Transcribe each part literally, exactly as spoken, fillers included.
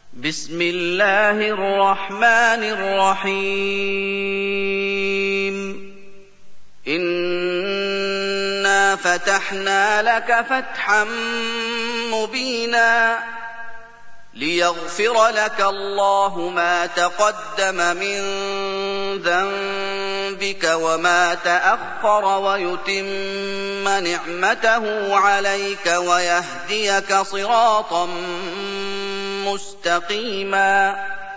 بسم الله الرحمن الرحيم إنا فتحنا لك فتحا مبينا ليغفر لك الله ما تقدم من ذنبك وما تأخر ويتم نعمته عليك ويهديك صراطا مستقيما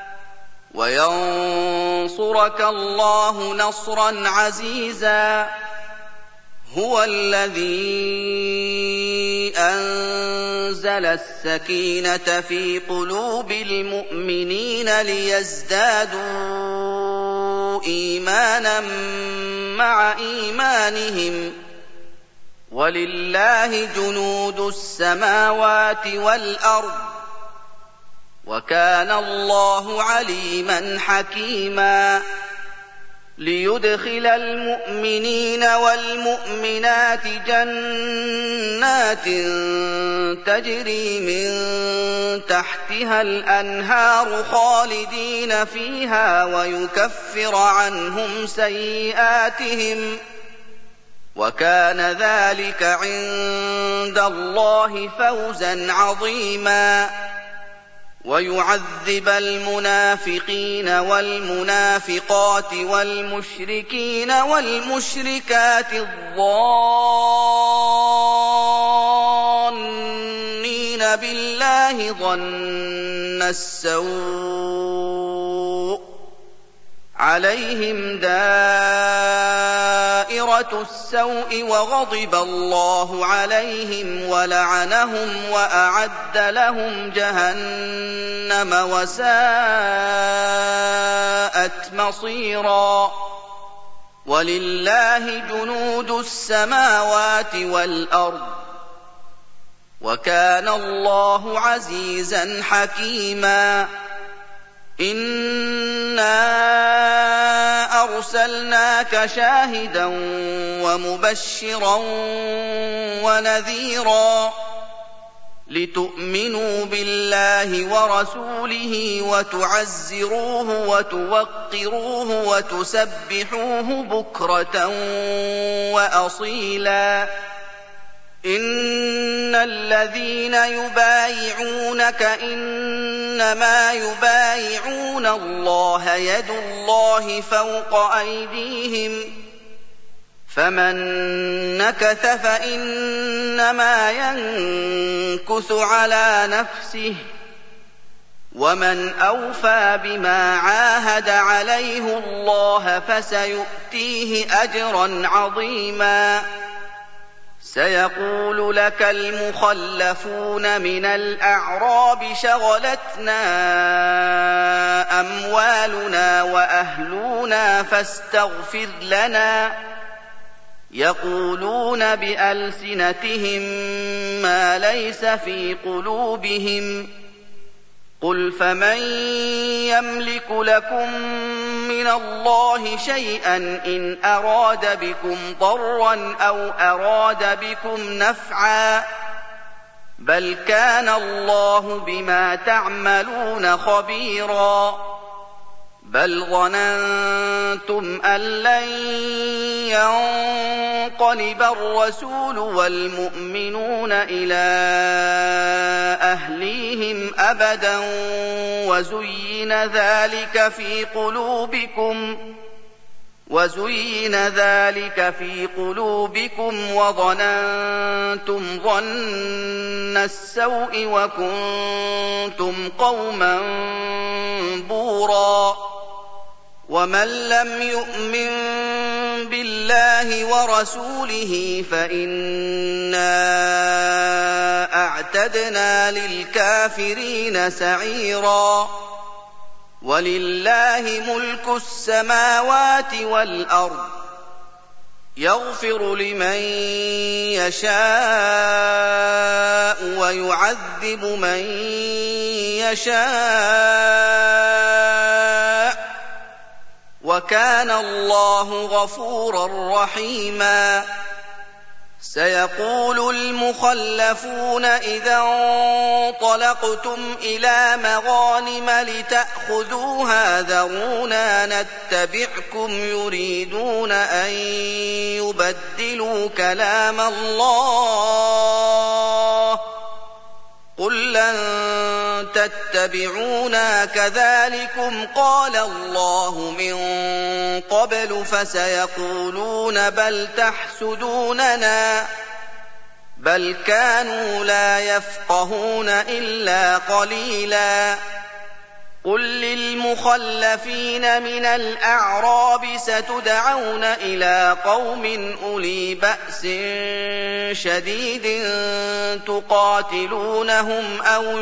وينصرك الله نصرا عزيزا هو الذي أنزل السكينة في قلوب المؤمنين ليزدادوا إيمانا مع إيمانهم ولله جنود السماوات والأرض وكان الله عليما حكيما ليدخل المؤمنين والمؤمنات جنات تجري من تحتها الأنهار خالدين فيها ويكفر عنهم سيئاتهم وكان ذلك عند الله فوزا عظيما ويعذب المنافقين والمنافقات والمشركين والمشركات الظانين بالله ظن السوء عليهم دائرة السوء وغضب الله عليهم ولعنهم وأعد لهم جهنم وساءت مصيرا ولله جنود السماوات والأرض وكان الله عزيزا حكيما إنا أرسلناك شاهدا ومبشرا ونذيرا لتؤمنوا بالله ورسوله وتعزروه وتوقروه وتسبحوه بكرة وأصيلا إن الذين يبايعونك إنما يبايعون الله يد الله فوق أيديهم فمن نكث فإنما ينكث على نفسه ومن أوفى بما عاهد عليه الله فسيؤتيه أجرا عظيما سيقول لك المخلفون من الأعراب شغلتنا أموالنا وأهلنا فاستغفر لنا يقولون بألسنتهم ما ليس في قلوبهم قل فمن يملك لكم من الله شيئا إن أراد بكم ضرا أو أراد بكم نفعا بل كان الله بما تعملون خبيرا بل ظننتم أن لن ينقلب الرسول والمؤمنون إلى أهليهم أبدا وزين ذلك في قلوبكم وزين ذلك في قلوبكم وظننتم ظن السوء وكنتم قوما بورا ومن لم يؤمن بالله ورسوله فإنا أعتدنا للكافرين سعيرا ولله ملك السماوات والأرض يغفر لمن يشاء ويعذب من يشاء وكان الله غفورا رحيما سيقول المخلفون إذا انطلقتم إلى مغانم لتأخذوها ذرونا نتبعكم يريدون أن يبدلوا كلام الله قل لن تتبعونا كذلكم قال الله من قبل فسيقولون بل تحسدوننا بل كانوا لا يفقهون إلا قليلا قل للمخلفين من الأعراب ستدعون إلى قوم أولي بأس شديد تقاتلونهم أو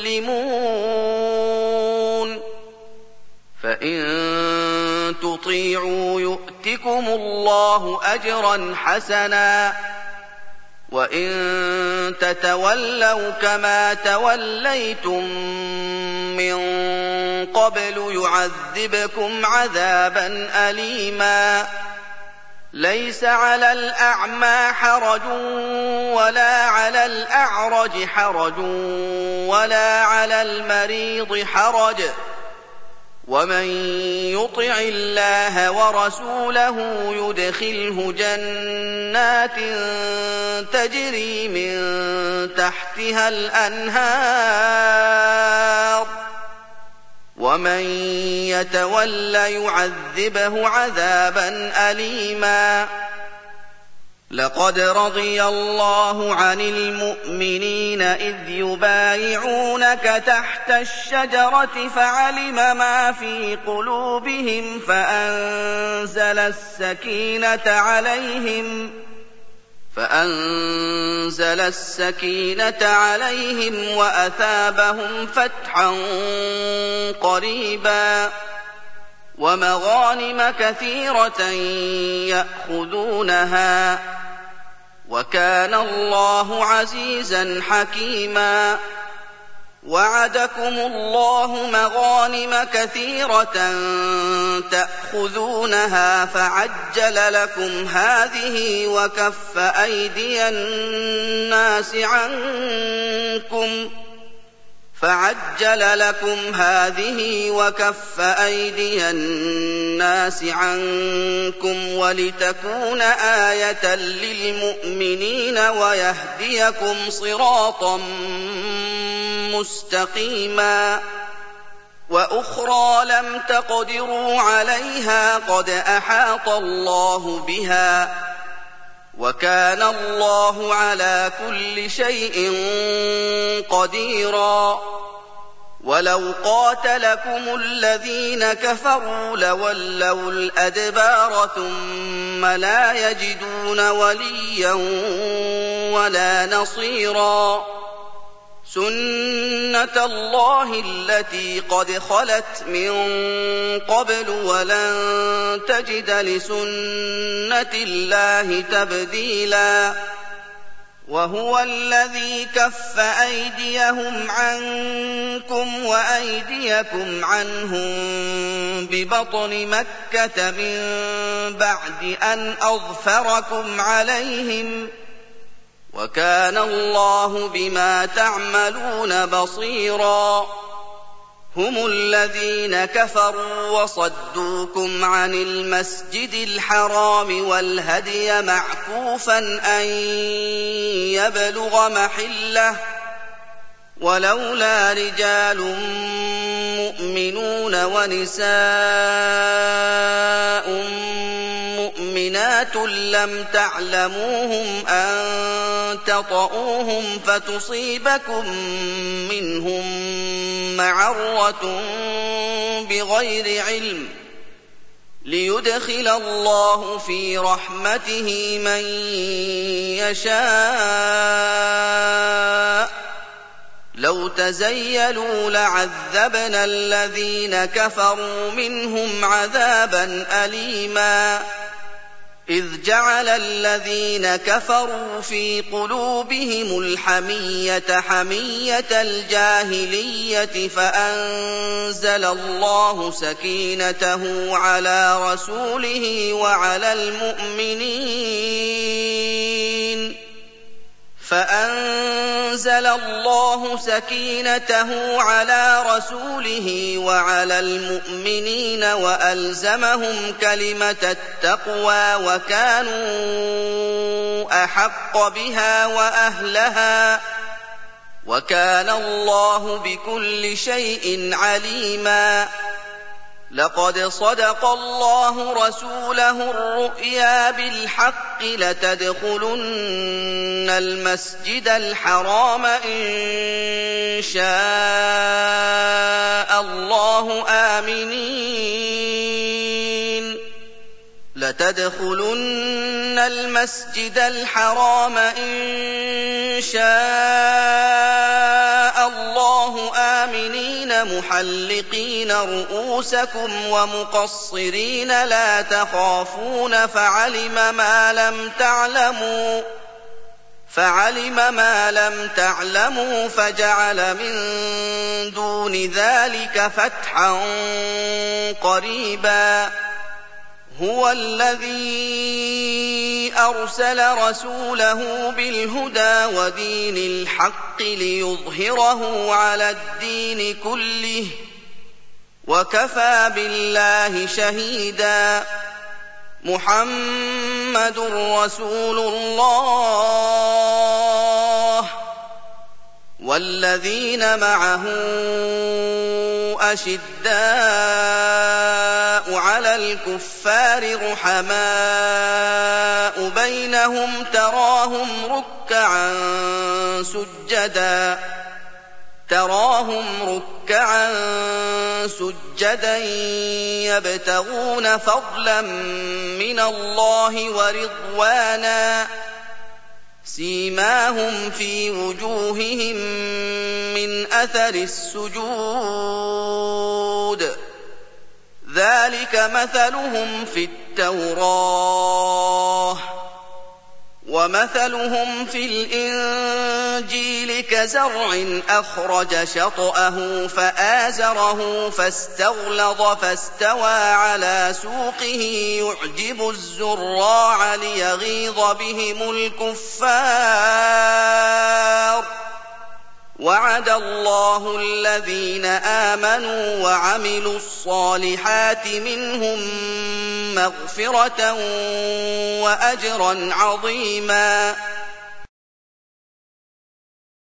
يسلمون فإن تطيعوا يؤتكم الله أجرا حسنا وإن تتولوا كما توليتم من قبل يعذبكم عذابا أليما ليس على الأعمى حرج ولا على الأعرج حرج ولا على المريض حرج ومن يطع الله ورسوله يدخله جنات تجري من تحتها الأنهار ومن يتول يعذبه عذابا أليما لقد رضي الله عن المؤمنين إذ يبايعونك تحت الشجرة فعلم ما في قلوبهم فأنزل السكينة عليهم فأنزل السكينة عليهم وأثابهم فتحا قريبا ومغانم كثيرة يأخذونها وكان الله عزيزا حكيما وعدكم الله مغانم كثيرة تأخذونها فعجل لكم هذه وكف أيدي الناس عنكم فعجل لكم هذه وكف أيدي الناس عنكم ولتكون آية للمؤمنين ويهديكم صراطا مستقيما وأخرى لم تقدروا عليها قد أحاط الله بها وكان الله على كل شيء قديرا ولو قاتلكم الذين كفروا لولوا الأدبار ثم لا يجدون وليا ولا نصيرا سنة الله التي قد خلت من قبل ولن تجد لسنة الله تبديلا وهو الذي كف أيديهم عنكم وأيديكم عنهم ببطن مكة من بعد أن أظفركم عليهم وكان الله بما تعملون بصيرا هم الذين كفروا وصدوكم عن المسجد الحرام والهدي معكوفا أن يبلغ محله ولولا رجال مؤمنون ونساء مؤمنات لم تعلموهم أن تطؤوهم فتصيبكم منهم معرة بغير علم ليدخل الله في رحمته من يشاء لو تزيلوا لعذبنا الذين كفروا منهم عذابا أليما إذ جعل الذين كفروا في قلوبهم الحمية حمية الجاهلية فأنزل الله سكينته على رسوله وعلى المؤمنين فأنزل الله سكينته على رسوله وعلى المؤمنين وألزمهم كلمة التقوى وكانوا أحق بها وأهلها وكان الله بكل شيء عليما. لقد صدق الله رسوله الرؤيا بالحق لتدخلن المسجد الحرام إن شاء الله آمنين لتدخلن المسجد الحرام إن شاء الله آمنين محلقين رؤوسكم ومقصرين لا تخافون فعلم ما لم تعلموا فعلم ما لم تعلموا فجعل من دون ذلك فتحا قريبا. هو الذي أرسل رسوله بالهدى ودين الحق ليظهره على الدين كله وكفى بالله شهيدا. محمد رسول الله والذين معه أشداء على الكفار رحماء بينهم تراهم ركعا سجدا تراهم ركعا سجدا يبتغون فضلا من الله ورضوانا سيماهم في وجوههم من أثر السجود ذلك مثلهم في التوراة ومثلهم في الإنجيل كزرع أخرج شطأه فآزره فاستغلظ فاستوى على سوقه يعجب الزراع ليغيظ بهم الكفار. وعد الله الذين آمنوا وعملوا الصالحات منهم مغفرة وأجرا عظيما.